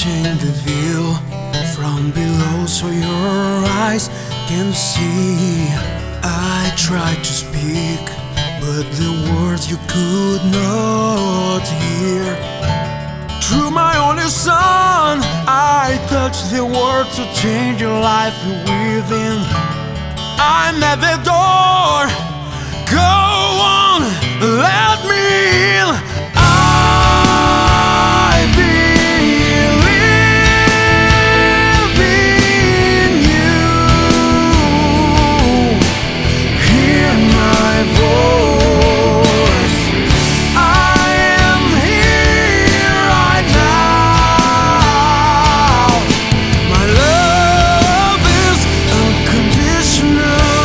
watching the view from below so your eyes can see. I tried to speak, but the words you could not hear. Through my only son, I touched the word to change your life within. I'm at the door. Go on, let me in. I believe in you. Hear my voice. I am here right now. My love is unconditional.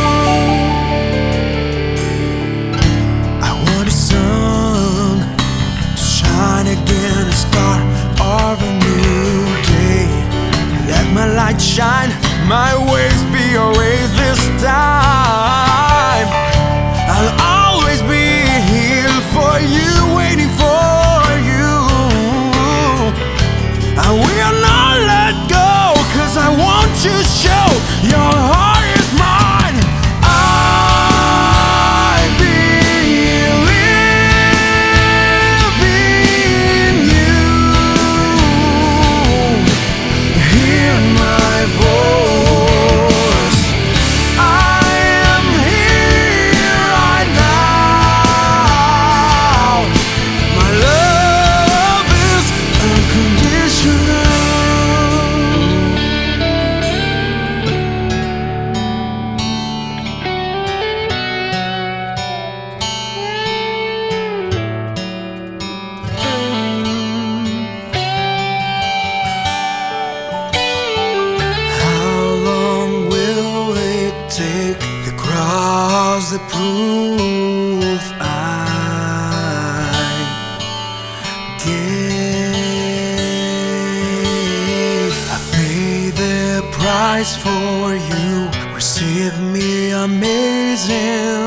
I want the sun to shine again, a star of a new day. Let my light shine, my ways be your ways this time. I'll always be here for you, waiting for you. I will not let go, 'cause I want to show your heart is mine. I believe in you. Hear my voice. I am here right now. My love is unconditional. How long will it take to cross the proof I gave? I paid the price for you. Receive me amazing